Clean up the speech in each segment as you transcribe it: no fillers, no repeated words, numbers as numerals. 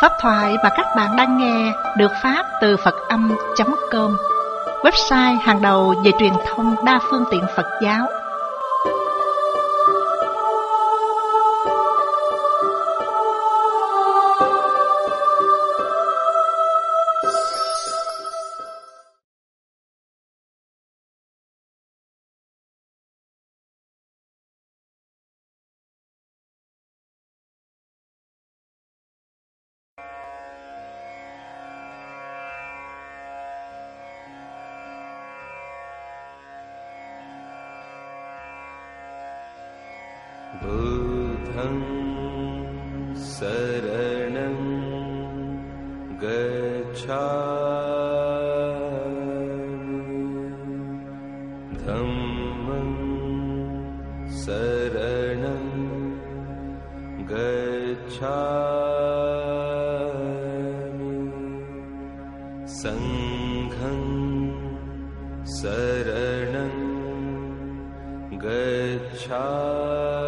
Pháp thoại mà các bạn đang nghe được phát từ Phật-âm.com, website hàng đầu về truyền thông đa phương tiện Phật giáo. Buddhang saranam gacchami, dhammam saranam gacchami, sangham saranam gacchami.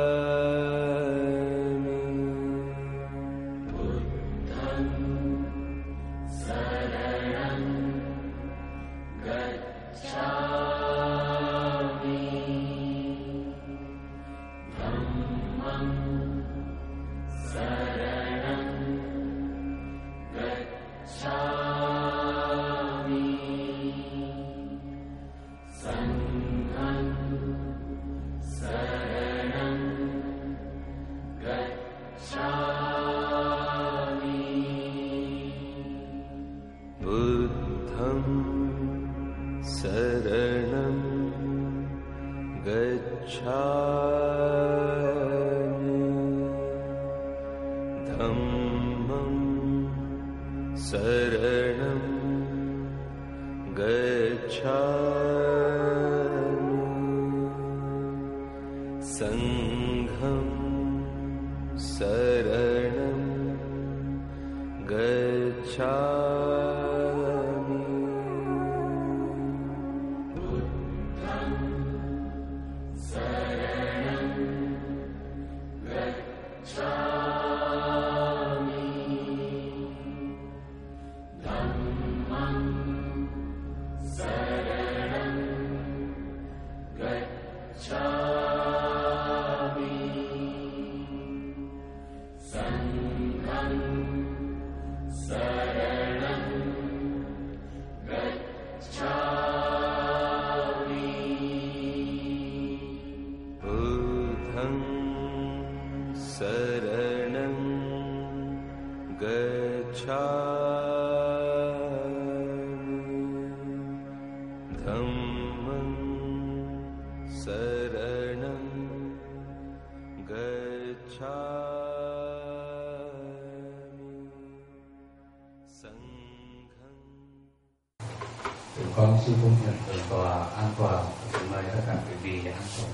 Con xin cung nhận thượng tọa an toàn, xin mời tất cả quý vị an toàn.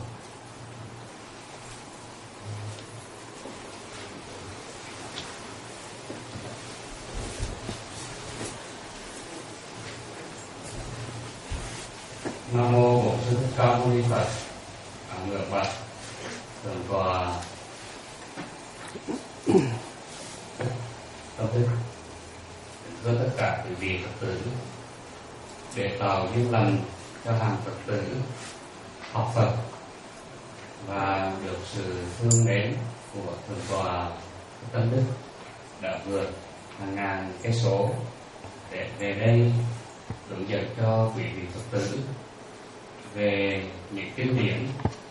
Nam mô Bổn Sư Thích Ca Mâu Ni Phật. Ngưỡng bạch thượng tọa tâm thức thưa tất cả quý vị Phật tử, để tạo duyên lành cho hàng Phật tử học Phật và được sự thương mến của thượng tọa Tân Đức đã vượt hàng ngàn cây số để về đây hướng dẫn cho quý vị Phật tử về những kinh điển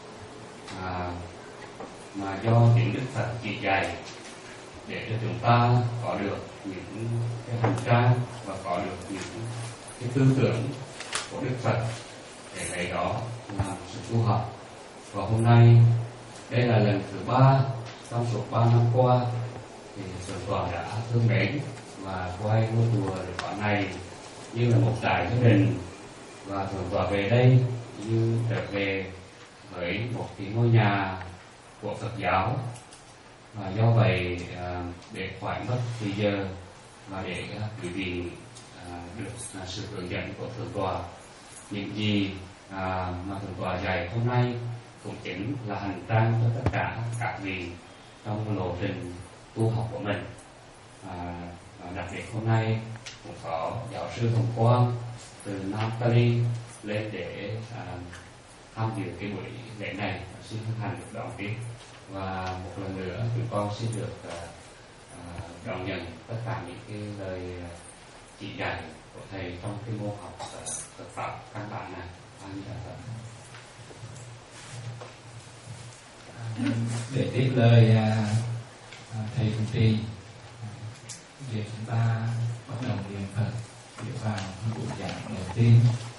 mà do chính Đức Phật chỉ dạy, để cho chúng ta có được những cái hành trang và có được những cái tư tưởng của Đức Phật để lấy đó làm sự tu học. Và hôm nay đây là lần thứ 3 trong suốt 3 năm qua thì thượng tọa đã thương mến và coi ngôi chùa Đức Phật này như là một đại gia đình, và thượng tọa về đây như trở về với một cái ngôi nhà của Phật giáo. Và do vậy để khỏi mất thời giờ và để quý vị được sự hướng dẫn của thượng tọa, những gì mà thượng tọa dạy hôm nay cũng chính là hành trang cho tất cả các vị trong lộ trình tu học của mình. đặc biệt hôm nay cũng có giáo sư Hồng Quang từ Nam Cali lên để tham dự cái buổi lễ này. Xin hân hạnh được đón tiếp, và một lần nữa chúng con xin được đón nhận tất cả những cái lời chỉ dạy của thầy trong cái môn học Phật pháp căn bản này. Để tiếp lời thầy chủ trì, để chúng ta bắt đầu niệm Phật dựa vào buổi giảng đầu tiên.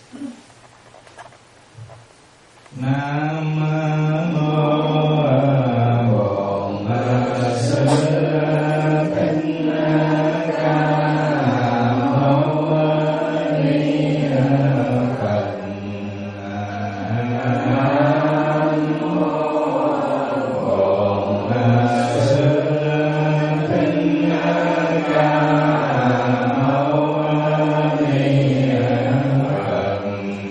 Nam mô Bổn Sư Thích Ca Mâu Ni Phật. Nam mô Bổn Sư Thích Ca Mâu Ni Phật.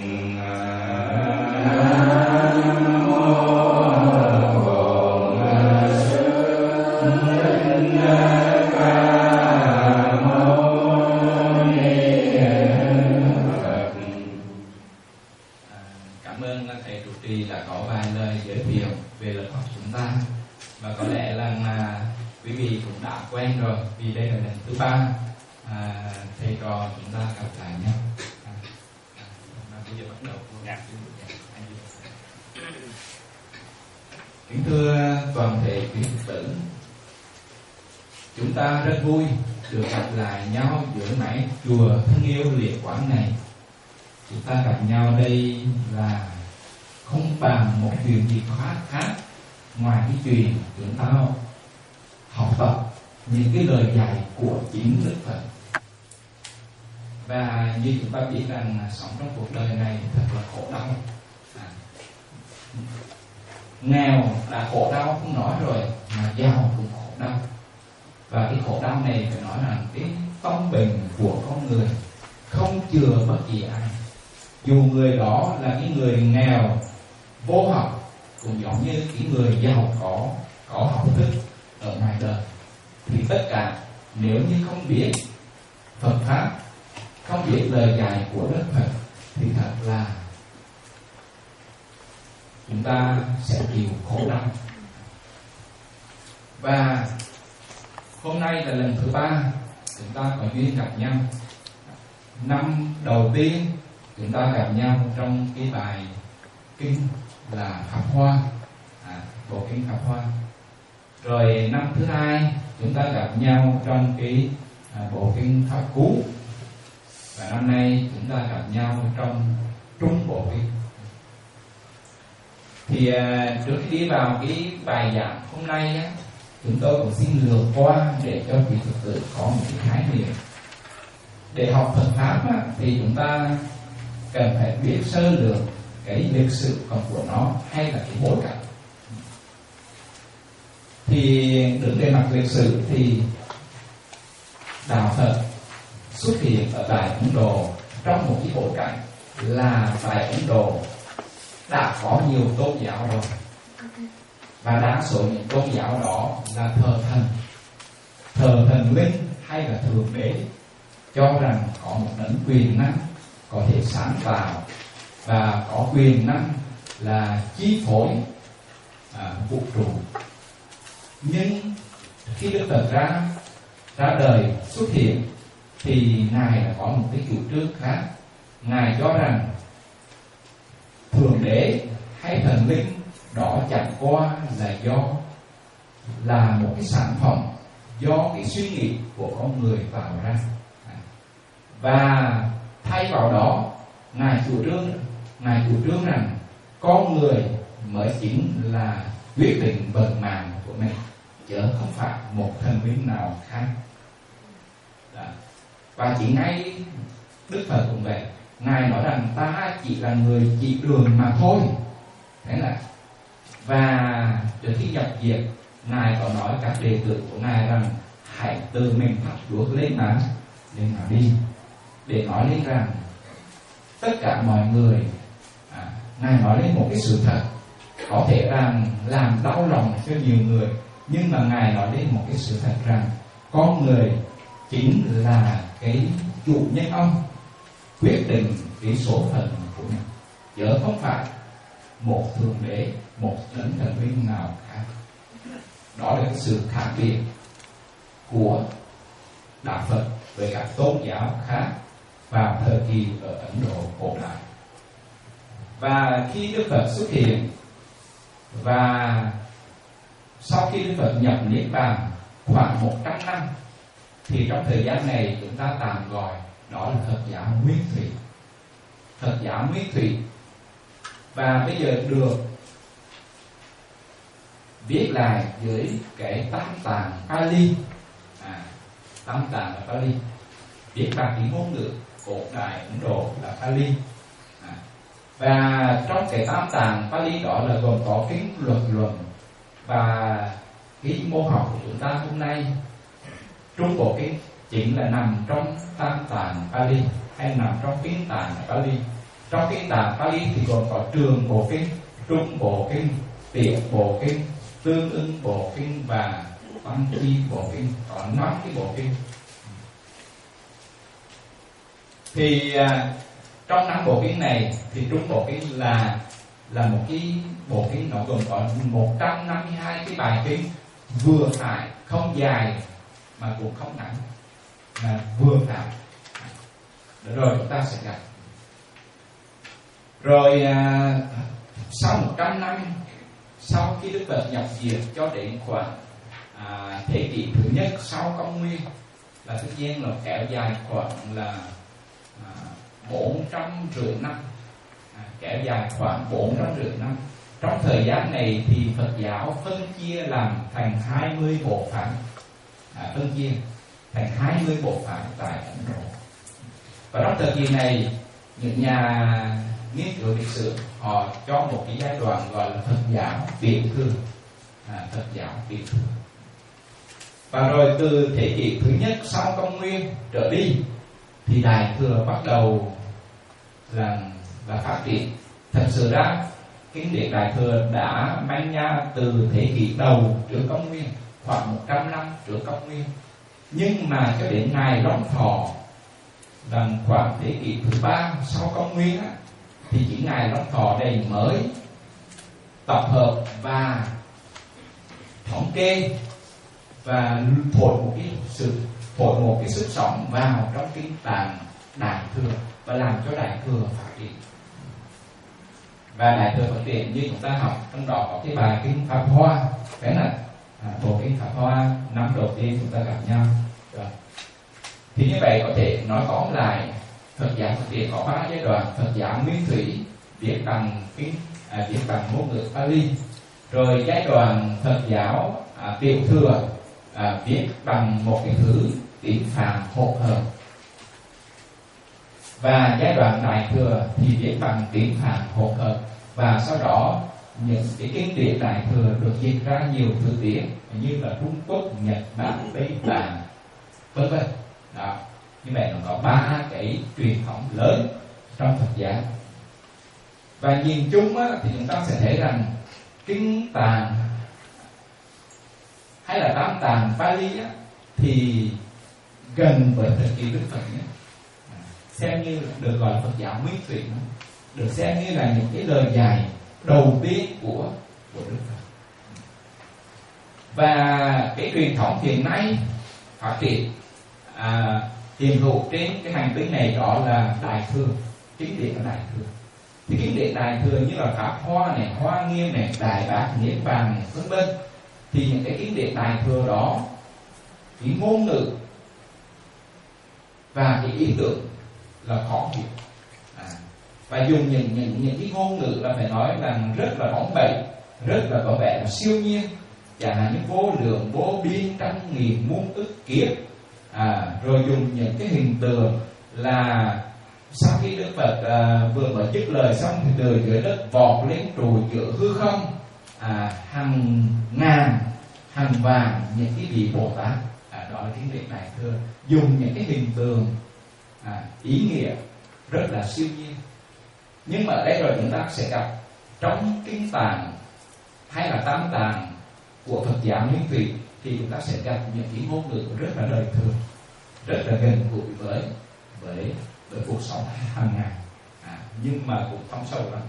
Cảm ơn thầy trụ trì đã có vài lời giới thiệu về lớp học chúng ta, và có lẽ là quý vị cũng đã quen rồi vì đây là lần thứ 3 thầy trò chúng ta gặp lại nhau. Bây giờ bắt đầu. Kính thưa toàn thể quý Phật tử, chúng ta rất vui được gặp lại nhau giữa mái chùa thân yêu liệt quán này. Chúng ta gặp nhau đây là không bàn một chuyện gì khác ngoài cái chuyện chúng ta học tập những cái lời dạy của chính Đức Phật. Và như chúng ta biết rằng sống trong cuộc đời này thật là khổ đau. Nghèo đã khổ đau không nói rồi, mà giàu cũng khổ đau. Và cái khổ đau này phải nói rằng cái tâm bình của con người không chừa bất kỳ ai. Dù người đó là cái người nghèo vô học, cũng giống như cái người giàu có học thức ở ngoài đời, thì tất cả nếu như không biết Phật pháp, không biết lời dạy của Đức Phật, thì thật là chúng ta sẽ chịu khổ đau. Và hôm nay là lần thứ 3 chúng ta có duyên gặp nhau. Năm đầu tiên chúng ta gặp nhau trong cái bài kinh là Pháp Hoa, bộ kinh Pháp Hoa. Rồi năm thứ 2 chúng ta gặp nhau trong cái bộ kinh Pháp Cú. Và năm nay chúng ta gặp nhau trong trung bộ kinh. Thì trước khi đi vào cái bài giảng hôm nay á, chúng tôi cũng xin lược qua để cho quý Phật tử có một cái khái niệm. Để học Phật pháp á, thì chúng ta cần phải biết sơ lược cái lịch sử của nó hay là cái bối cảnh. Thì đứng về mặt lịch sử thì đạo Phật xuất hiện ở tại Ấn Độ trong một cái bối cảnh là tại Ấn Độ đã có nhiều tôn giáo rồi, và đa số những tôn giáo đó là thờ thần linh hay là thượng đế, cho rằng có một đấng quyền năng có thể sáng tạo và có quyền năng là chi phối vũ trụ. Nhưng khi Đức Phật ra đời xuất hiện thì Ngài đã có một cái chủ trương khác. Ngài cho rằng thượng đế hay thần linh đó chẳng qua là một cái sản phẩm do cái suy nghĩ của con người tạo ra, và thay vào đó Ngài chủ trương rằng con người mới chính là quyết định vận mạng của mình, chứ không phải một thần linh nào khác. Và chỉ ngay Đức Phật cũng vậy. Ngài nói rằng ta chỉ là người chỉ đường mà thôi. Thế là, và trước khi nhập diệt, Ngài có nói các đệ tử của Ngài rằng hãy tự mình thắp đuốc lên mà đi, để nói lên rằng tất cả mọi người, Ngài nói lên một cái sự thật có thể rằng làm đau lòng cho nhiều người, nhưng mà Ngài nói lên một cái sự thật rằng con người chính là cái chủ nhân ông quyết định cái số phận của mình, chứ không phải một thượng đế, một đấng thần linh nào khác. Đó là cái sự khác biệt của đạo Phật với các tôn giáo khác vào thời kỳ ở Ấn Độ cổ đại. Và khi Đức Phật xuất hiện và sau khi Đức Phật nhập niết bàn khoảng 100 năm, thì trong thời gian này chúng ta tạm gọi đó là Phật giáo Nguyên Thủy. Phật giáo Nguyên Thủy, và bây giờ được viết lại dưới cái tam tạng Pali. Tam tạng là Pali, viết bằng cái ngôn ngữ cổ đại Ấn Độ là Pali. Và trong cái tam tạng Pali đó là gồm có kinh luật luận, và cái môn học của chúng ta hôm nay Trung Bộ Kinh chính là nằm trong tam tạng Pali hay nằm trong kinh tạng Pali. Trong kinh tạng Pali thì còn có Trường Bộ Kinh, Trung Bộ Kinh, Tiểu Bộ Kinh, Tương Ưng Bộ Kinh và Văn Chi Bộ Kinh, có 5 cái bộ kinh. Thì trong 5 bộ kinh này thì Trung Bộ Kinh là một cái bộ kinh, nó gồm có 152 cái bài kinh, vừa phải, không dài mà cũng không ngắn, mà vừa phải. Rồi chúng ta sẽ gặp. Rồi sau 100 năm sau khi Đức Phật nhập diệt cho đến khoảng thế kỷ thứ nhất sau công nguyên, là tất nhiên là kéo dài khoảng là 450 năm, kéo dài khoảng 450 năm. Trong thời gian này thì Phật giáo phân chia làm thành 20 bộ phái, phân chia thành 20 bộ phái tại Ấn Độ. Và trong thời kỳ này, những nhà nghiên cứu lịch sử họ cho một cái giai đoạn gọi là Phật giáo Tiểu thừa, Phật giáo Tiểu thừa. Và rồi từ thế kỷ thứ nhất sau công nguyên trở đi thì Đại thừa bắt đầu là phát triển. Thật sự ra kinh điển Đại thừa đã manh nha từ thế kỷ đầu trước công nguyên, khoảng 100 năm trước công nguyên. Nhưng mà cho đến ngày Long Thọ là khoảng thế kỷ thứ 3 sau công nguyên á, thì chỉ ngài Long Thọ đây mới tập hợp và thống kê và thổi một cái sức sống vào trong kinh tạng Đại thừa và làm cho Đại thừa phát triển. Và Đại thừa phát triển như chúng ta học, trong đó có cái bài kinh Pháp Hoa, cái này bộ kinh Pháp Hoa năm đầu tiên chúng ta gặp nhau. Rồi. Thì như vậy có thể nói tóm lại, Phật giáo phát triển có 3 giai đoạn. Phật giáo Nguyên Thủy viết bằng ngôn ngữ Pali. Rồi giai đoạn Phật giáo Tiểu thừa viết bằng một cái thứ tiếng Phạn hỗn hợp. Và giai đoạn Đại thừa thì viết bằng tiếng Phạn hỗn hợp. Và sau đó những cái kinh điển Đại thừa được dịch ra nhiều thứ tiếng như là Trung Quốc, Nhật Bản, Tây Tạng, vân vân. Đó. Như vậy nó có 3 cái truyền thống lớn trong Phật giáo. Và nhìn chung á, thì chúng ta sẽ thấy rằng kinh tạng hay là tam tạng Pali á, thì gần với thời kỳ Đức Phật nhé. Xem như được gọi là Phật giáo Nguyên Thủy, được xem như là những cái lời dạy đầu tiên của Đức Phật. Và cái truyền thống hiện nay phát triển hiện hữu trên cái hành tinh này đó là Đại thừa, kinh điển là Đại thừa. Thì kinh điển Đại thừa như là Pháp Hoa này, Hoa Nghiêm này, Đại Bát Niết Bàn này, vân vân. Thì những cái kinh điển Đại thừa đó, cái ngôn ngữ và cái ý tưởng là khó hiểu, và dùng những cái ngôn ngữ là phải nói là rất là bóng bẩy, rất là có vẻ là siêu nhiên, chẳng hạn như vô lượng, vô biên, trăm nghìn, muôn ức kiếp. Rồi dùng những cái hình tượng là sau khi Đức Phật vừa mới dứt lời xong thì từ dưới đất vọt lên trùi giữa hư không, hàng ngàn, hàng vàng những cái vị Bồ Tát. Đó là kinh điển Đại thừa, dùng những cái hình tượng ý nghĩa rất là siêu nhiên. Nhưng mà ở đây rồi chúng ta sẽ gặp trong kinh tạng hay là tam tạng của Phật giáo Nguyên Thủy thì chúng ta sẽ gặp những cái ngôn ngữ rất là đời thường. rất là gần gũi với cuộc sống hàng ngày, nhưng mà cũng không sâu lắm.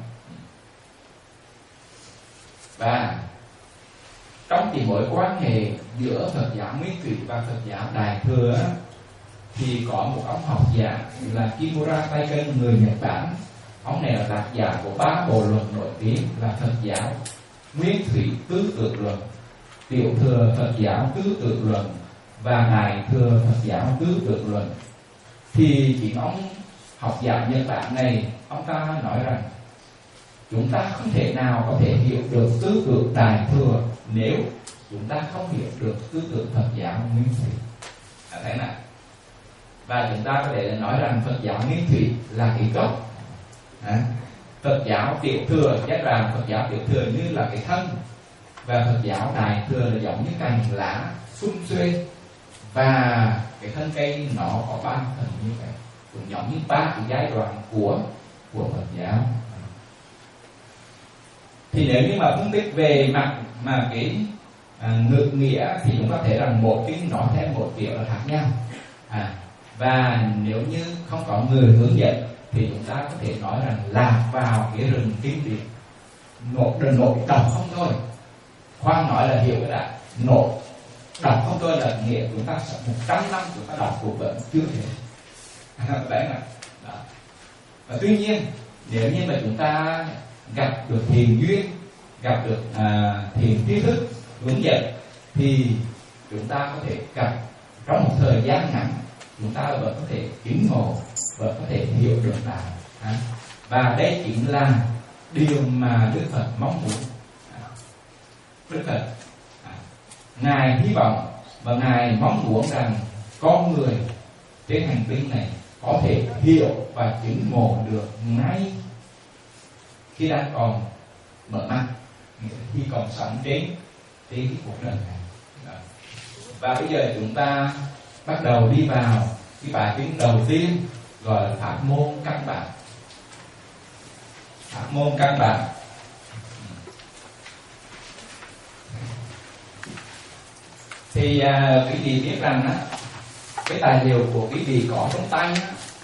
Và trong cái mối quan hệ giữa Phật giáo Nguyên Thủy và Phật giáo Đại Thừa thì có một ông học giả là Kimura Taiken, người Nhật Bản. Ông này là tác giả của 3 bộ luận nổi tiếng là Phật giáo Nguyên Thủy Tứ Tượng Luận, Tiểu Thừa Phật giáo Tứ Tượng Luận và Đại Thừa Phật giáo Tứ Tượng Luận. Thì chính ông học giả Nhật Bản này, ông ta nói rằng chúng ta không thể nào có thể hiểu được tư tưởng Đại Thừa nếu chúng ta không hiểu được tư tưởng Phật giáo Nguyên Thủy. Thế nào? Và chúng ta có thể nói rằng Phật giáo Nguyên Thủy là cái gốc, Phật giáo Tiểu Thừa chắc rằng Phật giáo Tiểu Thừa như là cái thân, và Phật giáo Đại Thừa là giống như cành lá sum xuê, và cái thân cây nó có 3 phần như vậy, cũng giống như 3 cái giai đoạn của Phật giáo. Thì nếu như mà phân tích về mặt mà cái ngược nghĩa thì chúng ta thấy rằng một cái nói theo một kiểu là khác nhau, và nếu như không có người hướng dẫn thì chúng ta có thể nói rằng lạc vào cái rừng kinh điển, nội đọc không thôi. Khoan nói là hiểu cái đã, nội đọc không thôi là nghĩa chúng ta 100 năm chúng ta đọc cũng vẫn chưa thể. Đấy mà. Đó. Và tuy nhiên nếu như mà chúng ta gặp được thiền duyên, gặp được thiền tri thức hướng dẫn thì chúng ta có thể gặp trong một thời gian ngắn, chúng ta vẫn có thể chứng ngộ, vẫn có thể hiểu được đạo. Và đây chính là điều mà Đức Phật mong muốn. Đức Phật Ngài hy vọng và Ngài mong muốn rằng con người trên hành tinh này có thể hiểu và chứng ngộ được ngay khi đang còn mở mắt, khi còn sống trên cái cuộc đời này. Và bây giờ chúng ta bắt đầu đi vào cái bài kinh đầu tiên, gọi là pháp môn căn bản. Pháp môn căn bản. Thì quý vị biết rằng cái tài liệu của quý vị có trong tay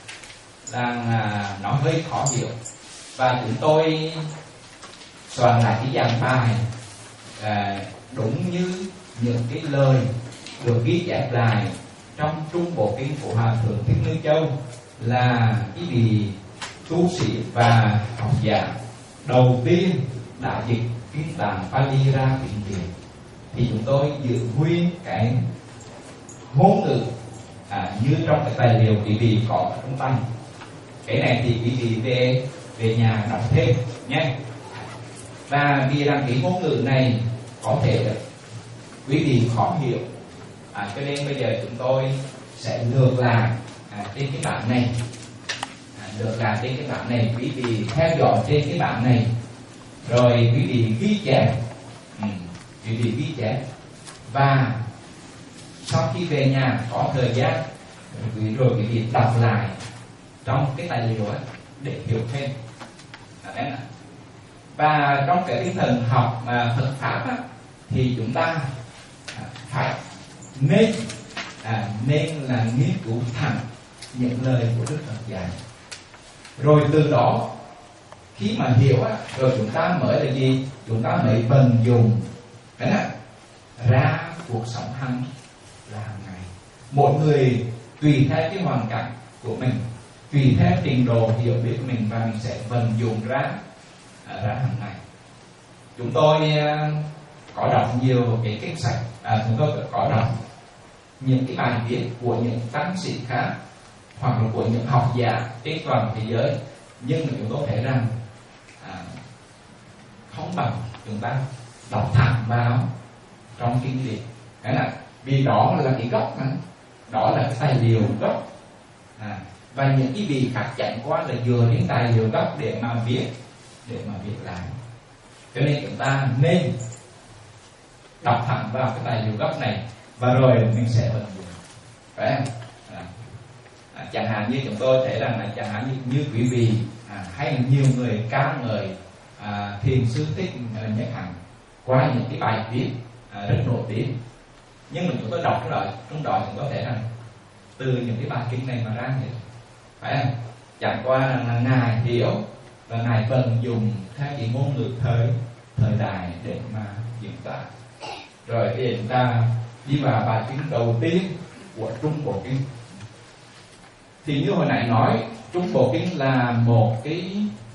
là nó hơi khó hiểu, và chúng tôi soạn lại cái dàn bài đúng như những cái lời được ghi chép lại trong Trung Bộ Kinh của Hòa Thượng Thích Minh Châu, là cái vị tu sĩ và học giả đầu tiên đã dịch kinh Tạng Pali ra tiếng Việt. Thì chúng tôi giữ nguyên cái ngôn ngữ như trong cái tài liệu quý vị có trong tay. Cái này thì quý vị về nhà đọc thêm nhé. Và vì rằng cái ngôn ngữ này có thể quý vị khó hiểu, cho nên bây giờ chúng tôi sẽ lược lại trên cái bảng này, quý vị theo dõi trên cái bảng này, rồi quý vị ghi chép, và sau khi về nhà có thời gian rồi quý vị đọc lại trong cái tài liệu ấy để hiểu thêm. Và trong cái tinh thần học Phật pháp thì chúng ta phải nên là nghiên cứu thẳng những lời của Đức Phật dạy, rồi từ đó khi mà hiểu rồi chúng ta mới là gì, chúng ta mới vận dụng ra cuộc sống hàng ngày. Mỗi người tùy theo cái hoàn cảnh của mình, tùy theo trình độ hiểu biết của mình, và mình sẽ vận dụng ra hàng ngày. Chúng tôi có đọc nhiều cái kinh sách, chúng tôi có đọc những cái bài viết của những tăng sĩ khác hoặc là của những học giả trên toàn thế giới, nhưng mà chúng tôi thấy rằng không bằng chúng ta đọc thẳng vào trong kinh điển. Cái này vì đó là cái gốc, đó là cái tài liệu gốc, và những cái vị khác chẳng qua là dựa đến tài liệu gốc để mà viết lại. Cho nên chúng ta nên đọc thẳng vào cái tài liệu gốc này, và rồi mình sẽ vận dụng, phải không? Chẳng hạn như chúng tôi thấy rằng là chẳng hạn như quý vị hay là nhiều người ca ngợi thiền sư Thích Nhất Hạnh qua những cái bài viết rất nổi tiếng, nhưng mà chúng tôi đọc trong đó chúng tôi thấy rằng từ những cái bài kinh này mà ra hết, phải không? Chẳng qua là ngài hiểu và ngài vận dụng theo cái ngôn ngữ thời đại để mà diễn tả. Rồi thì chúng ta đi vào bài kinh đầu tiên của Trung Bộ Kinh. Thì như hồi nãy nói, Trung Bộ Kinh là một cái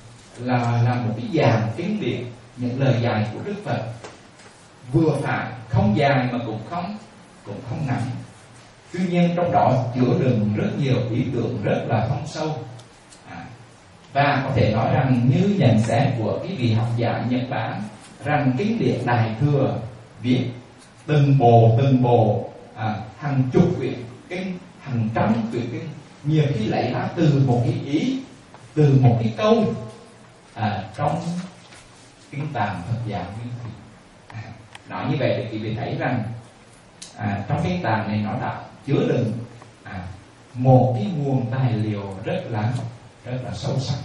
dạng kinh điển, những lời dạy của Đức Phật vừa phải, không dài mà cũng không ngắn. Tuy nhiên trong đó chứa đựng rất nhiều ý tưởng rất là thâm sâu. Và có thể nói rằng như nhận xét của cái vị học giả Nhật Bản rằng kinh điển Đại Thừa viết từng bộ hàng chục quyển kinh, hàng trăm quyển kinh, nhiều khi lấy ra từ một cái ý, từ một cái câu trong kinh tạng Phật giáo Nguyên Thủy. Nói như vậy thì quý vị thấy rằng trong kinh tạng này nó đã chứa đựng một cái nguồn tài liệu rất là sâu sắc.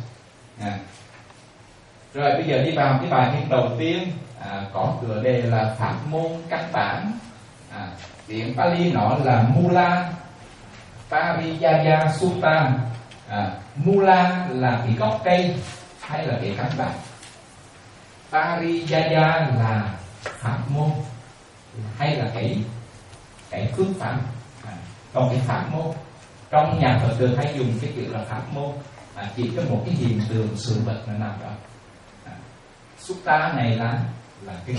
Rồi bây giờ đi vào cái bài kinh đầu tiên, có tựa đề là Pháp môn căn bản. Tiếng Pali nó là Mula Parijaya Sutta. Mula là cái gốc cây hay là cái căn bản. Parijaya là pháp môn hay là cái phương pháp. Còn cái pháp môn trong nhà Phật tử hay dùng cái chữ là pháp môn, chỉ có một cái hiện tượng sự vật là nào đó. Sutta này là kinh.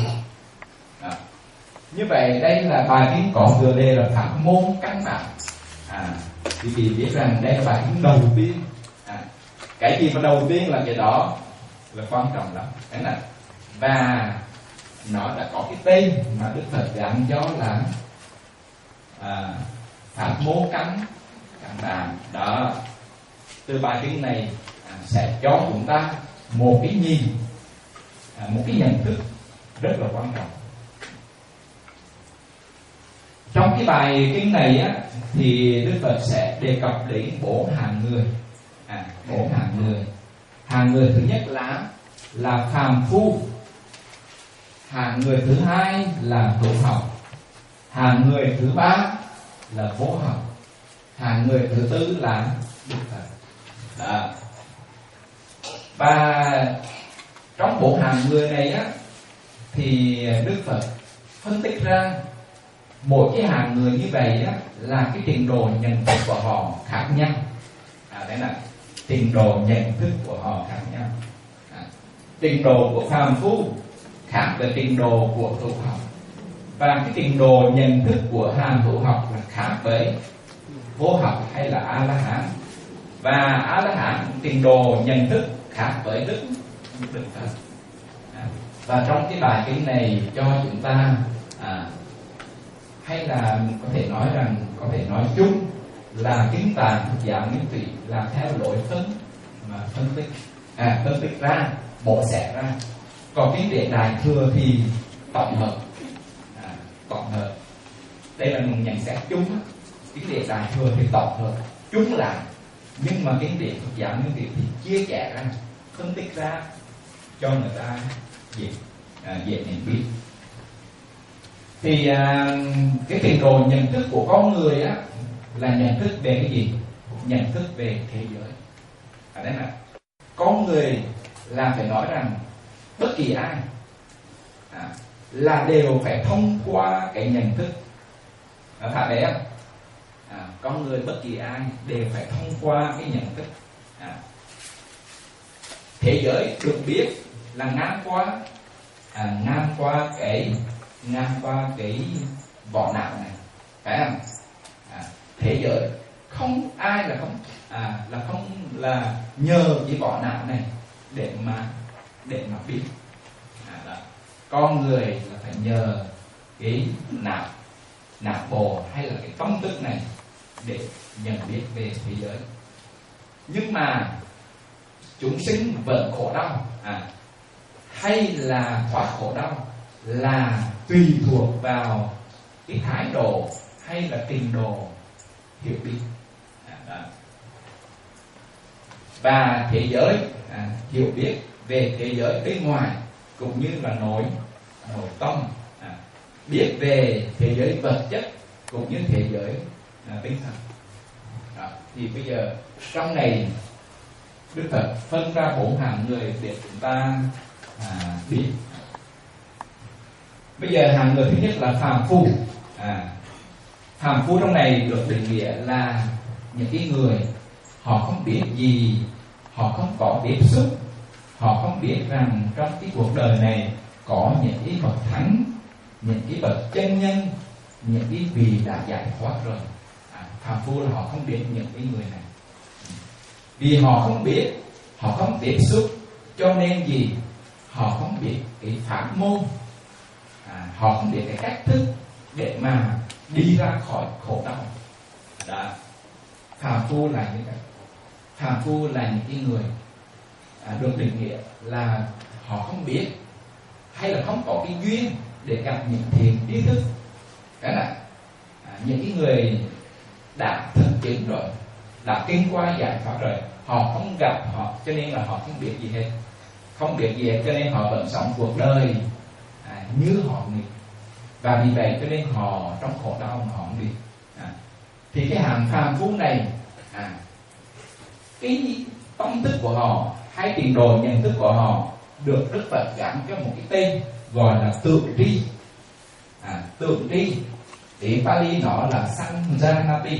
Như vậy đây là bài kinh có tựa đề là pháp môn căn bản. Thì quý vị biết rằng đây là bài kinh đầu tiên. Cái gì mà đầu tiên là cái đó là quan trọng lắm, đấy là. Và nó đã có cái tên mà Đức Phật dặn cho là pháp môn căn bản. Đó, từ bài kinh này sẽ cho chúng ta một cái nhìn, một cái nhận thức rất là quan trọng. Trong cái bài kinh này á, thì Đức Phật sẽ đề cập đến 4 hạng người. 4 hạng người. Hạng người thứ nhất là phàm phu. Hạng người thứ hai là hữu học. Hạng người thứ ba là vô học. Hạng người thứ tư là Đức Phật. Và trong 4 hạng người này á, thì Đức Phật phân tích ra mỗi cái hạng người như vậy á, là cái trình độ nhận thức của họ khác nhau. Đấy là trình độ nhận thức của họ khác nhau. Trình độ của phàm phu khác với trình độ của hữu học, và cái trình độ nhận thức của hàng hữu học là khác với vô học hay là A La Hán, và A La Hán trình độ nhận thức khác với Đức Phật. Và trong cái bài kinh này cho chúng ta hay là có thể nói rằng, có thể nói chung là kinh tạng Phật giáo Nguyên Thủy là theo lối phân tích ra, bổ xẻ ra. Còn kinh điển Đại Thừa thì tổng hợp. Đây là một nhận xét chung. Kinh điển Đại Thừa thì tổng hợp chung lại, nhưng mà kinh điển Phật giáo Nguyên Thủy thì chia sẻ ra, phân tích ra cho người ta dễ nhận biết. Thì cái trình độ nhận thức của con người á là nhận thức về cái gì? Nhận thức về thế giới. Đấy là con người là phải nói rằng bất kỳ ai là đều phải thông qua cái nhận thức. Phải đấy không? Con người bất kỳ ai đều phải thông qua cái nhận thức. Thế giới được biết là ngang qua cái vỏ não này, phải không? Thế giới không ai là nhờ cái vỏ não này để mà biết. Con người là phải nhờ cái não bộ hay là cái tâm thức này để nhận biết về thế giới. Nhưng mà chúng sinh vẫn khổ đau hay là thoát khổ đau là tùy thuộc vào cái thái độ hay là trình độ hiểu biết. Và thế giới hiểu biết về thế giới bên ngoài cũng như là nội tâm, biết về thế giới vật chất cũng như thế giới tinh thần. Đó. Thì bây giờ trong này Đức Phật phân ra 4 hạng người để chúng ta biết. Bây giờ hạng người thứ nhất là phàm phu. Phàm phu trong này được định nghĩa là những cái người họ không biết gì, họ không có tiếp xúc, họ không biết rằng trong cái cuộc đời này có những cái bậc thánh, những cái bậc chân nhân, những cái vị đã giải thoát rồi. Phàm phu là họ không biết những cái người này. Vì họ không biết, họ không tiếp xúc, cho nên gì? Họ không biết cái pháp môn, họ không biết cái cách thức để mà đi ra khỏi khổ đau. Đó. Phàm phu là như vậy. Phàm phu là những cái người được định nghĩa là họ không biết hay là không có cái duyên để gặp những thiện tri thức. Đó là những cái người đã thực chứng rồi, đã kinh qua giải thoát rồi, họ không gặp họ, cho nên là họ không biết gì hết. Không biết gì hết cho nên họ vẫn sống cuộc đời như họ nghĩ. Và vì vậy cho nên họ trong khổ đau mà họ không biết. Thì cái hạng phàm phu này, cái tâm thức của họ hay trình độ nhận thức của họ được Đức Phật gắn cho một cái tên gọi là tượng tri. Tượng tri tiếng Pali nó là Sanjanati.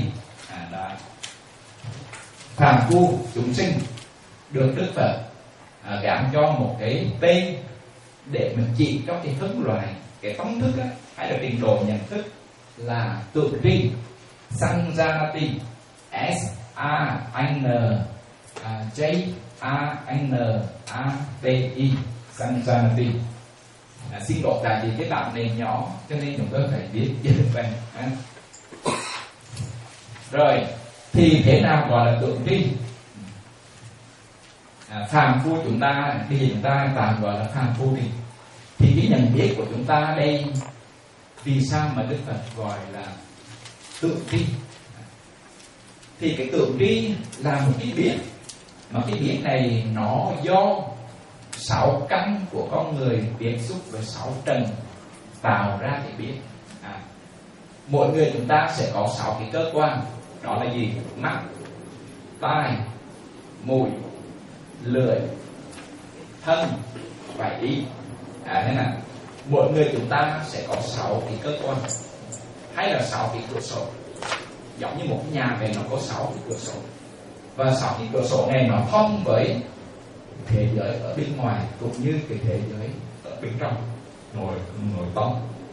Phàm phu chúng sinh được Đức Phật gắn cho một cái tên để mình chỉ cho cái phân loại cái tâm thức á, hay là trình độ nhận thức là tượng tri. Sanjanati, S-A-N-J-A-N-A-T-I, Sanjanati. Xin lỗi tại vì cái bản này nhỏ cho nên chúng tôi phải biết dịch vậy. Rồi thì thế nào gọi là tượng tri? Phàm phu chúng ta thì chúng ta tạm gọi là phàm phu đi. Thì cái nhận biết của chúng ta đây, vì sao mà Đức Phật gọi là tượng tri? Thì cái tượng tri là một cái biết, mà cái biết này nó do 6 căn của con người tiếp xúc với 6 trần tạo ra cái biết. Mỗi người chúng ta sẽ có 6 cái cơ quan. Đó là gì? Mắt, tai, mũi, lưỡi, thân và ý. Thế nào? Mỗi người chúng ta sẽ có 6 cái cơ quan, hay là 6 cái cửa sổ. Giống như một cái nhà này nó có 6 cái cửa sổ, và 6 cái cửa sổ này nó thông với thế giới ở bên ngoài cũng như cái thế giới ở bên trong nội tâm.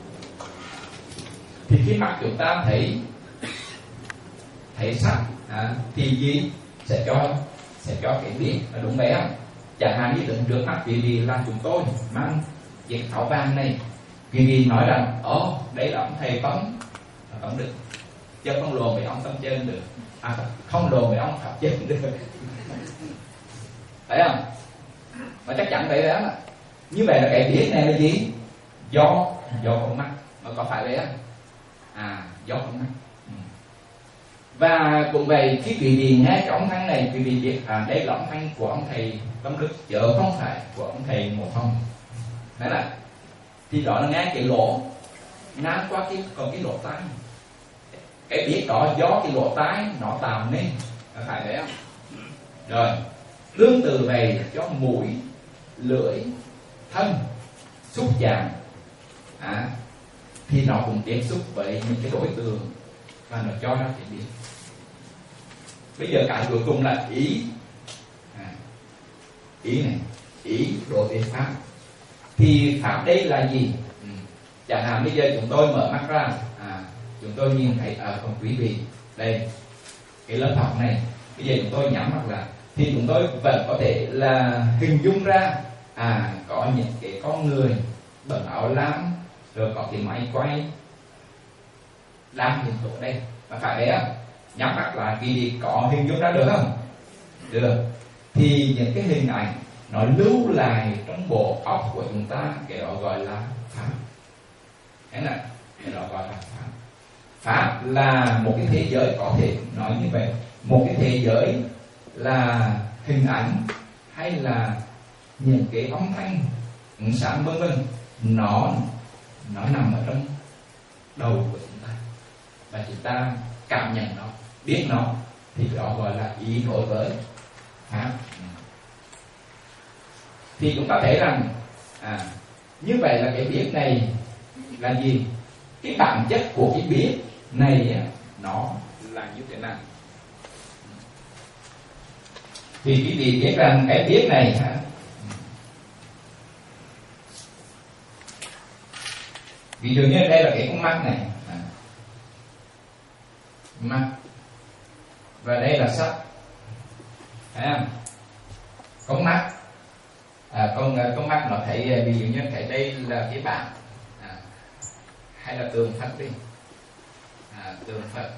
Thì khi mắt chúng ta thấy sắc thì gì sẽ cho cái biết là đúng vậy không? Chẳng hạn như đứng trước mắt quý vị là chúng tôi mang chiếc áo vàng này, quý vị nói rằng đây là ông thầy Tống Đức, chứ không lồn với ông Tâm Chân được, không lồn với ông Pháp Chân được. Thấy không? Mà chắc chắn vậy đó. Như vậy là cái biết này là gì? Do con mắt. Mà có phải vậy không? Do con mắt. Và cũng vậy, khi quý vị nghe cái âm thanh này, quý vị biết đây là âm thanh của ông thầy Tâm Đức, chứ không phải của ông thầy Ngộ Không. Đấy là thì đó là nghe cái lỗ ngang qua còn cái lỗ tai. Cái biết đó do cái lỗ tai nó tạo nên, phải vậy không? Rồi tương tự vậy, cho mũi, lưỡi, thân xúc chạm thì nó cũng tiếp xúc với những cái đối tượng và nó cho ra cái biết. Bây giờ cái cuối cùng là ý. Ý này, ý đối với pháp. Thì pháp đây là gì? Chẳng hạn bây giờ chúng tôi mở mắt ra, chúng tôi nhìn thấy còn quý vị đây, cái lớp học này. Bây giờ chúng tôi nhắm mắt lại thì chúng tôi vẫn có thể là hình dung ra có những cái con người bận áo lam, rồi có cái máy quay đang hiện tượng đây, mà phải đấy không? Nhắm mắt lại thì có hình dung ra được không? Được. Thì những cái hình ảnh nó lưu lại trong bộ óc của chúng ta, cái đó gọi là pháp. Thế này, cái đó gọi là pháp. Pháp là một cái thế giới, có thể nói như vậy, một cái thế giới là hình ảnh hay là những cái âm thanh, ánh sáng vân vân, nó nằm ở trong đầu của chúng ta, và chúng ta cảm nhận nó, biết nó, thì đó gọi là ý nổi với pháp. Thì chúng ta thấy rằng như vậy là cái biết này là gì? Cái bản chất của cái biết này nó là như thế nào? Thì quý vị biết rằng cái biết này ví dụ như đây là cái con mắt này, mắt, và đây là sắc, thấy không? Con mắt, con mắt nó thấy, ví dụ như thấy đây là cái bảng, hay là tượng Phật đi, tượng Phật.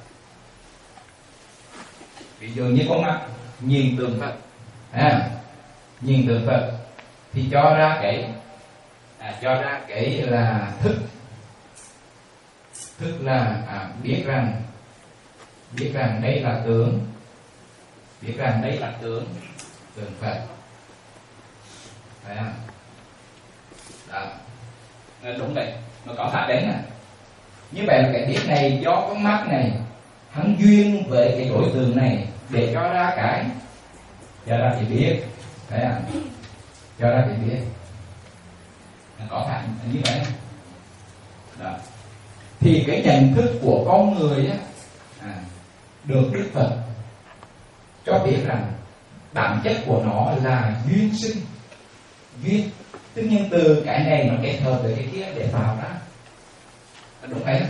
Ví dụ như con mắt nhìn tượng Phật, nhìn tượng Phật thì cho ra cái là thức là biết rằng đây là tướng, biết rằng đây là tượng Phật, phải không? Đó, đúng vậy, nó có thật đấy nè. Như vậy là cái biết này do con mắt này hắn duyên với cái đối tượng này để cho ra cái biết, thấy không? Cho ra cái biết, có phải như vậy. Đó. Thì cái nhận thức của con người được Đức Phật cho biết rằng bản chất của nó là duyên sinh, duyên. Tất nhiên từ cái này nó kết hợp với cái kia để tạo ra, đúng vậy.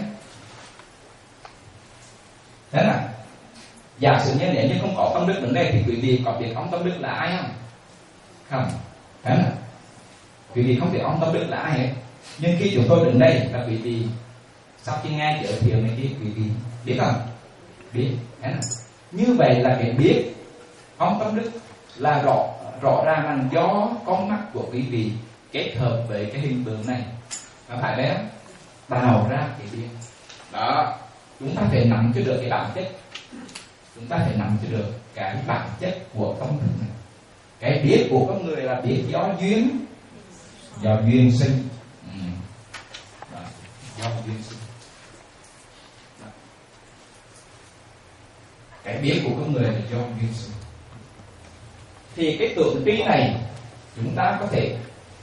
Thế là giả sử như nếu như không có tâm đức đứng đây thì quý vị có biết ông tâm đức là ai không? Không, thế là quý vị không biết ông tâm đức là ai hết. Nhưng khi chúng tôi đứng đây là quý vị sau khi nghe giới thiệu này kia, quý vị biết không? Biết, thế là như vậy là cái biết ông tâm đức là rõ ràng là do con mắt của quý vị kết hợp với cái hình tượng này, phải đấy không? Tạo ra cái biết đó. Chúng ta phải nắm cho được cái bản chất, chúng ta phải nắm cho được cái bản chất của tâm thức này. Cái biết của con người là biết do duyên sinh, do duyên sinh. Cái biết của con người là do duyên sinh. Thì cái tượng tri này chúng ta có thể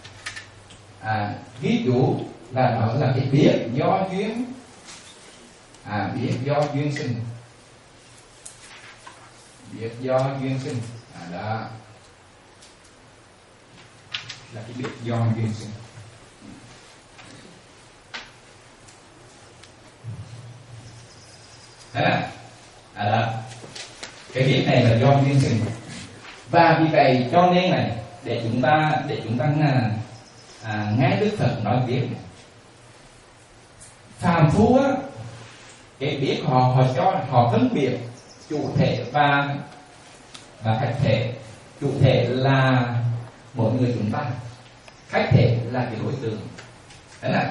ví dụ là đó là cái biết do duyên, biết do duyên sinh, biết do duyên sinh, đó là cái biết do duyên sinh. Thế nào? Đó. Cái biết này là do duyên sinh. Và vì vậy cho nên này để chúng ta nghe Đức Phật nói biết này. Phàm phu á, cái biết họ cho họ phân biệt chủ thể và khách thể. Chủ thể là mỗi người chúng ta, khách thể là cái đối tượng. Thế này,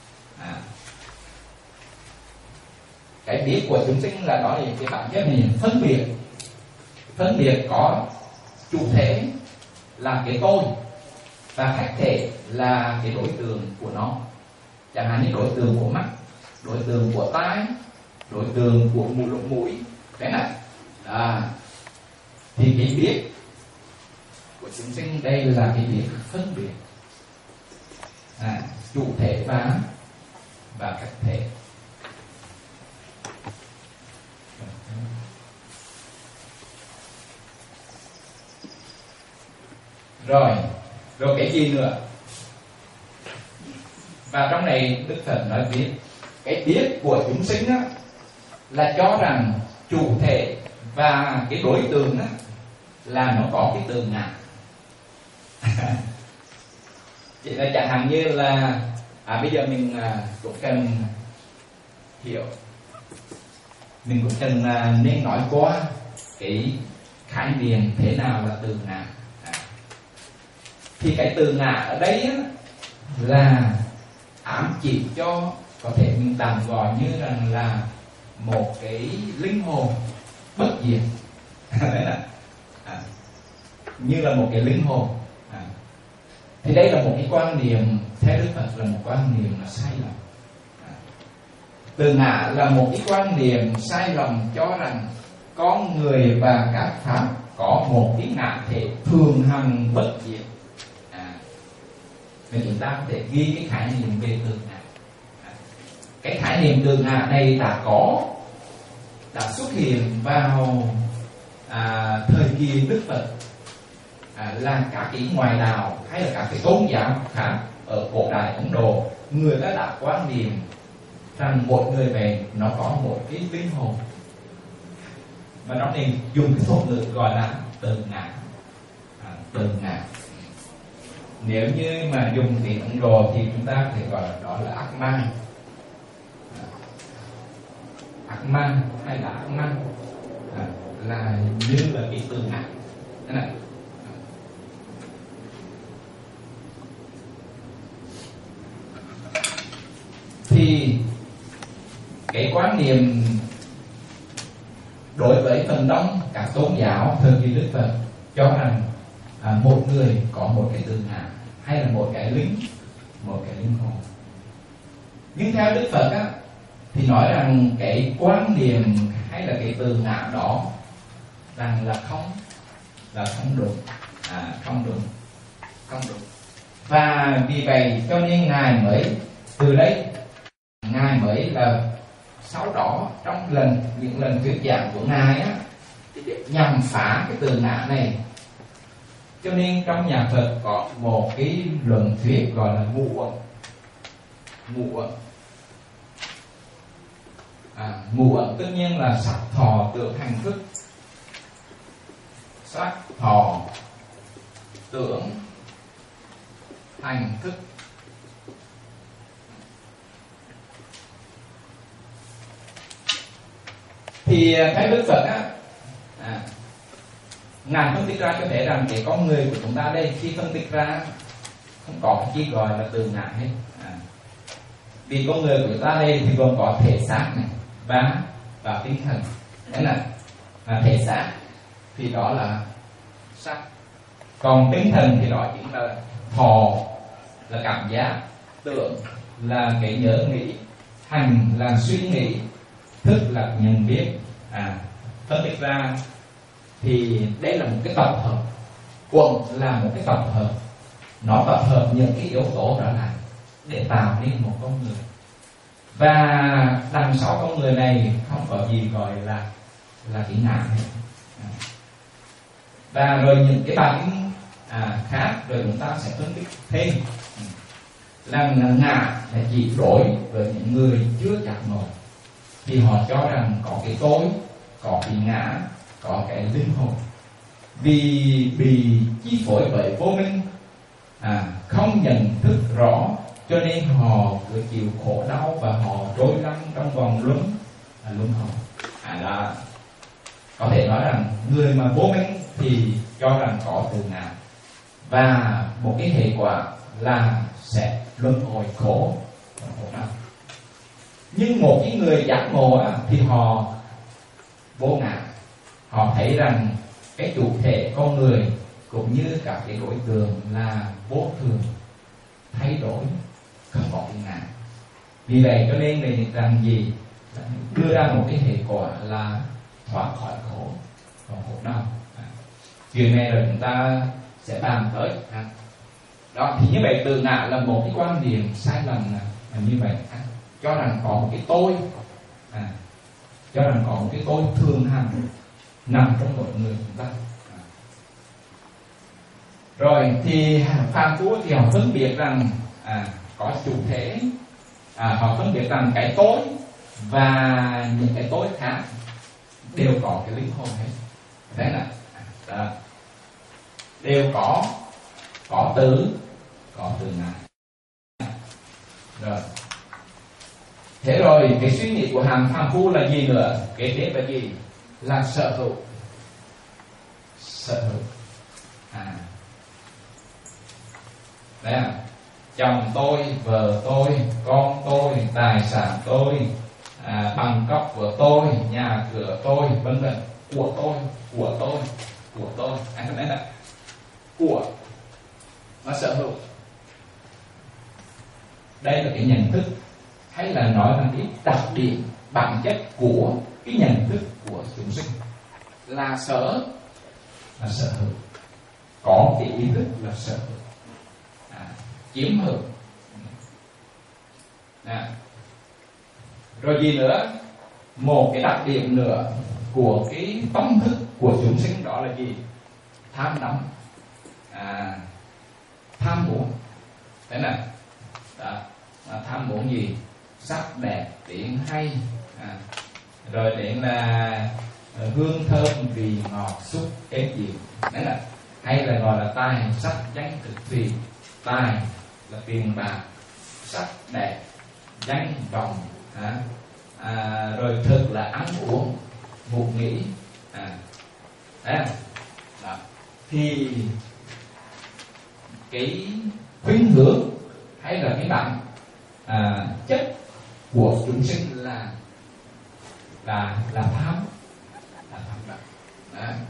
cái biết của chúng sinh là đó là cái bản chất mình phân biệt có chủ thể là cái tôi và khách thể là cái đối tượng của nó. Chẳng hạn như đối tượng của mắt, đối tượng của tai, đối tượng của lỗ mũi, cái này thì cái biết của chúng sinh đây là cái biết phân biệt chủ thể và khách thể. Rồi cái gì nữa? Và trong này Đức Phật nói biết, cái biết của chúng sinh á, là cho rằng chủ thể và cái đối tượng á, là nó có cái từ ngã. Chỉ là chẳng hạn như là bây giờ mình cũng cần hiểu, mình cũng cần nên nói qua cái khái niệm thế nào là từ ngã. Thì cái từ ngã ở đây á, là ám chỉ cho, có thể mình tạm gọi như rằng là một cái linh hồn bất diệt. Đấy là như là một cái linh hồn. Thì đây là một cái quan niệm theo Đức Phật là một quan niệm là sai lầm. Từ ngã là một cái quan niệm sai lầm cho rằng con người và các pháp có một cái ngã thể thường hằng bất diệt. Nên chúng ta có thể ghi cái khái niệm về từ ngã. Cái khái niệm từ ngã này đã xuất hiện vào thời kỳ Đức Phật, là các cái ngoại đạo hay là các cái tôn giáo khác ở cổ đại Ấn Độ, người ta đã quan niệm rằng mỗi người về nó có một cái linh hồn, và nó nên dùng cái thuật ngữ gọi là từ ngã. Từ ngã, nếu như mà dùng tiếng Ấn Độ thì chúng ta có thể gọi là đó là Atman, Atman hay là Atman, là như là cái từ ngã thế này. Thì cái quan niệm đối với phần đông các tôn giáo thời kỳ Đức Phật cho rằng một người có một cái từ ngã hay là một cái linh hồn. Nhưng theo Đức Phật á, thì nói rằng cái quan niệm hay là cái từ ngã đó rằng là không đúng, không đúng. Và vì vậy cho nên Ngài mới từ đây Ngài mới là sau đó trong những lần thuyết giảng của Ngài á, nhằm phá cái từ ngã này. Cho nên trong nhà Phật có một cái luận thuyết gọi là ngũ uẩn. Ngũ uẩn tất nhiên là sắc thọ tưởng hành thức. Sắc thọ tưởng hành thức. Thì cái Đức Phật á, Ngài phân tích ra cho thấy rằng cái con người của chúng ta đây khi phân tích ra không có cái gì gọi là từ ngã hết. Vì con người của chúng ta đây thì gồm có thể xác này và tinh thần. Đấy là thể xác thì đó là sắc, còn tinh thần thì đó chính là thọ, là cảm giác, tưởng là cái nhớ nghĩ, hành là suy nghĩ, thức là nhận biết. Phân tích ra thì đây là một cái tập hợp, uẩn là một cái tập hợp, nó tập hợp những cái yếu tố đó lại để tạo nên một con người. Và đằng sau con người này không có gì gọi là cái ngã này. Và rồi những cái bản khác rồi chúng ta sẽ phân tích thêm là ngã là chỉ đối với những người chưa giác ngộ, thì họ cho rằng có cái tôi, có cái ngã, có cái linh hồn. Vì bị chi phối bởi vô minh, không nhận thức rõ, cho nên họ cứ chịu khổ đau và họ trôi lăn trong vòng luân hồi. Là có thể nói rằng người mà vô minh thì cho rằng có từ ngã, và một cái hệ quả là sẽ luân hồi khổ đau. Nhưng một cái người giác ngộ thì họ vô ngã, họ thấy rằng cái chủ thể con người cũng như các cái đối tượng là vô thường, thay đổi, không có cái ngã. Vì vậy cho nên này rằng gì, đưa ra một cái hệ quả là thoát khỏi khổ đau. Chuyện này rồi chúng ta sẽ bàn tới. Đó, thì như vậy từ ngã là một cái quan điểm sai lầm như vậy, cho rằng có một cái tôi, cho rằng có một cái tôi thường hằng nằm trong mỗi người chúng ta. Rồi thì phàm phu thì họ phân biệt rằng có chủ thể, họ phân biệt rằng cái tôi và những cái tôi khác đều có cái linh hồn hết. Thế là đều có từ ngã. Rồi thế rồi cái suy nghĩ của hàng phàm phu là gì nữa? Kế tiếp là gì? Là sở hữu. Đấy à? Chồng tôi, vợ tôi, con tôi, tài sản tôi, bằng cấp của tôi, nhà cửa tôi, vân vân, của tôi. Đấy là của, nó sở hữu. Đây là cái nhận thức, hay là nói là cái đặc điểm bản chất của cái nhận thức của chúng sinh. là sở hữu, có cái ý thức là sở hữu, chiếm hữu. Rồi gì nữa? Một cái đặc điểm nữa của cái tâm thức của chúng sinh đó là gì? Tham đắm, tham muốn. Thế nào? Đó. Tham muốn gì? Sắc đẹp, tiếng hay, rồi đến là hương thơm, vị ngọt, xúc êm dịu. Đấy là hay là gọi là tài, sắc, danh, thực, thùy. Tài là tiền bạc, sắc đẹp, danh vọng, rồi thực là ăn uống, ngủ nghỉ. Đấy không? Đó. Thì cái khuynh hướng hay là cái bản chất của chúng sinh là tham đắm.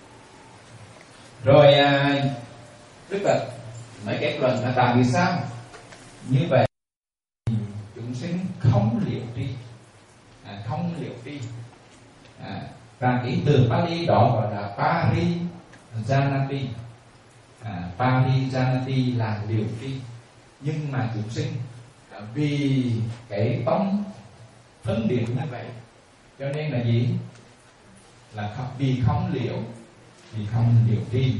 Rồi Đức Phật mới kết luận là tại vì sao như vậy? Chúng sinh không liễu tri, và cái từ Pali đó gọi là Parijanati. Parijanati là liễu tri, nhưng mà chúng sinh vì cái tâm phân biệt như vậy cho nên là gì? Là vì không liễu tri.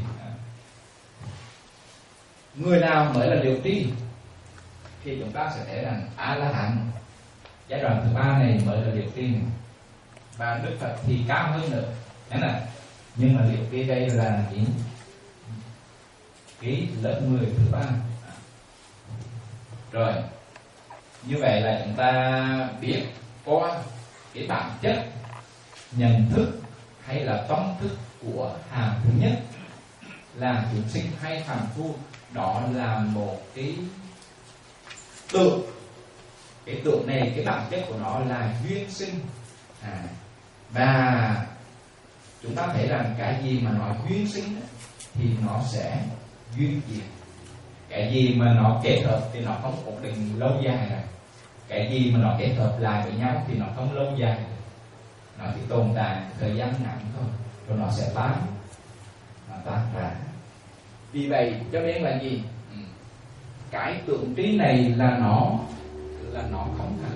Người nào mới là liễu tri thì chúng ta sẽ thấy rằng A La Hán giai đoạn thứ 3 này mới là liễu tri, và Đức Phật thì cao hơn nữa. Thế này, nhưng mà liễu tri đây là cái lớp người thứ 3. Rồi như vậy là chúng ta biết qua cái bản chất nhận thức hay là tâm thức của hàm thứ nhất là chúng sinh hay phàm phu, đó là một cái tượng. Cái tượng này, cái bản chất của nó là duyên sinh. Và chúng ta thấy rằng cái gì mà nó duyên sinh thì nó sẽ duyên diệt. Cái gì mà nó kết hợp thì nó không ổn định lâu dài rồi. Cái gì mà nó kết hợp lại với nhau thì nó không lâu dài rồi. Nó chỉ tồn tại thời gian ngắn thôi, rồi nó sẽ tan rã. Vì vậy cho nên là gì? Cái tượng trí này là nó không thật.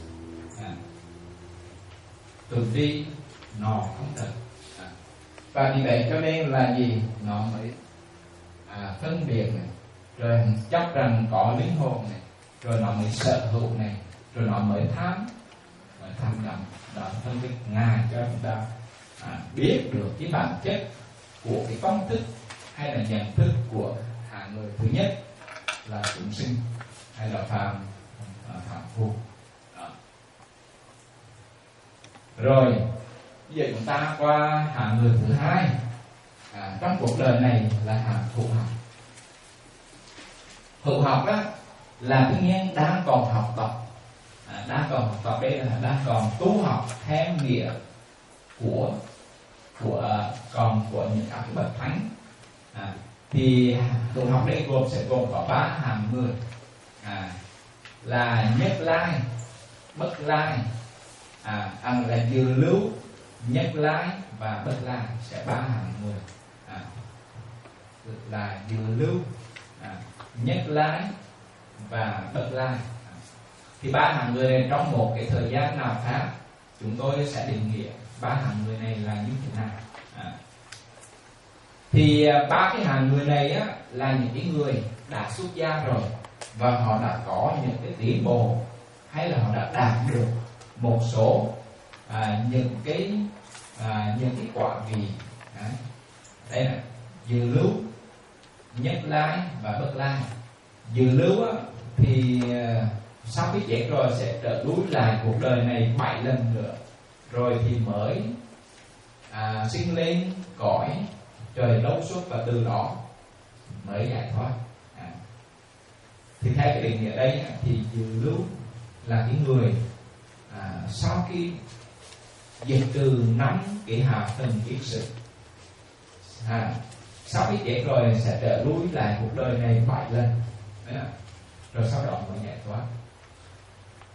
Tượng trí nó không thật. Và vì vậy cho nên là gì? Nó mới phân biệt này, rồi chấp rằng có linh hồn này, rồi nó mới sở hữu này, rồi nó mới tham đắm. Đó phân biệt Ngài cho chúng ta biết được cái bản chất của cái tâm thức hay là nhận thức của hạng người thứ nhất là chúng sinh hay là phàm phu. Rồi bây giờ chúng ta qua hạng người thứ hai trong cuộc đời này là hạng hữu học. Hữu học á là tất nhiên đang còn học tập, đây là đang còn tu học theo nghĩa của những các bậc thánh. Thì hữu học đây sẽ gồm có 3 hạng người, là nhất lai, bất lai, là dự lưu, nhất lai và bất lai, sẽ 3 hạng người, là dự lưu, nhất lai và bất lai. Thì 3 hạng người này trong một cái thời gian nào khác chúng tôi sẽ định nghĩa 3 hạng người này là như thế nào. Thì 3 cái hạng người này á, là những cái người đã xuất gia rồi và họ đã có những cái tiến bộ hay là họ đã đạt được một số những cái quả vị. Đây là dự lưu, nhất lai và bất lai. Dự lưu á, thì sau khi chết rồi sẽ trở lui lại cuộc đời này 7 lần nữa, rồi thì mới sinh lên cõi trời lâu suốt, và từ đó mới giải thoát. Thì theo cái định nghĩa đây thì dự lưu là cái người sau khi diệt trừ 5 cái hạ tầng kiết sử, sau khi chết rồi sẽ trở lui lại cuộc đời này 7 lần, rồi sau đó mới giải thoát.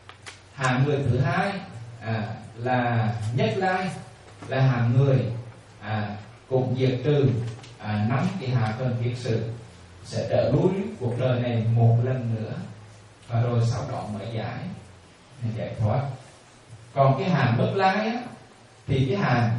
Hạng người thứ hai là nhất lai, là hạng người cùng diệt trừ 5 cái hạ phần kiết sử, sẽ trở lui cuộc đời này một lần nữa, và rồi sau đó mới giải thoát. Còn cái hàng bất lai á, thì cái hàng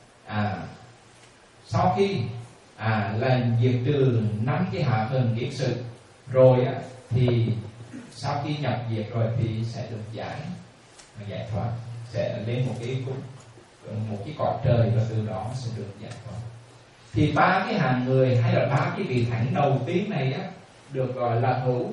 sau khi là diệt trừ 5 cái hạ phần kiết sử rồi á, thì sau khi nhập diệt rồi thì sẽ được giải thoát, sẽ lên một cái cõi trời, và từ đó sẽ được giải thoát. Thì 3 cái hàng người hay là 3 cái vị thánh đầu tiên này á, được gọi là hữu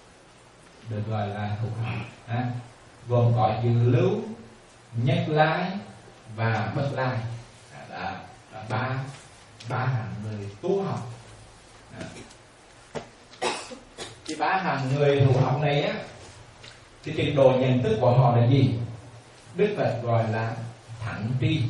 hạnh, gồm có dự lưu, nhất lai và bất lai, là ba hàng người tu học. Thì 3 hàng người tu học này á, thì trình độ nhận thức của họ là gì? Đức Phật gọi là thẳng tri.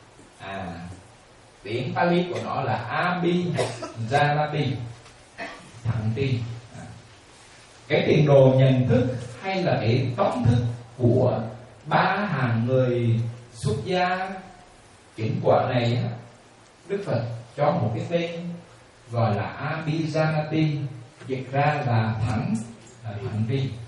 Tiếng Pali của nó là Abhijanati, thẳng tri. Cái trình độ nhận thức hay là cái tóm thức của 3 hàng người xuất gia chính quả này á, Đức Phật cho một cái tên gọi là Abhijanati, dịch ra là thẳng tri.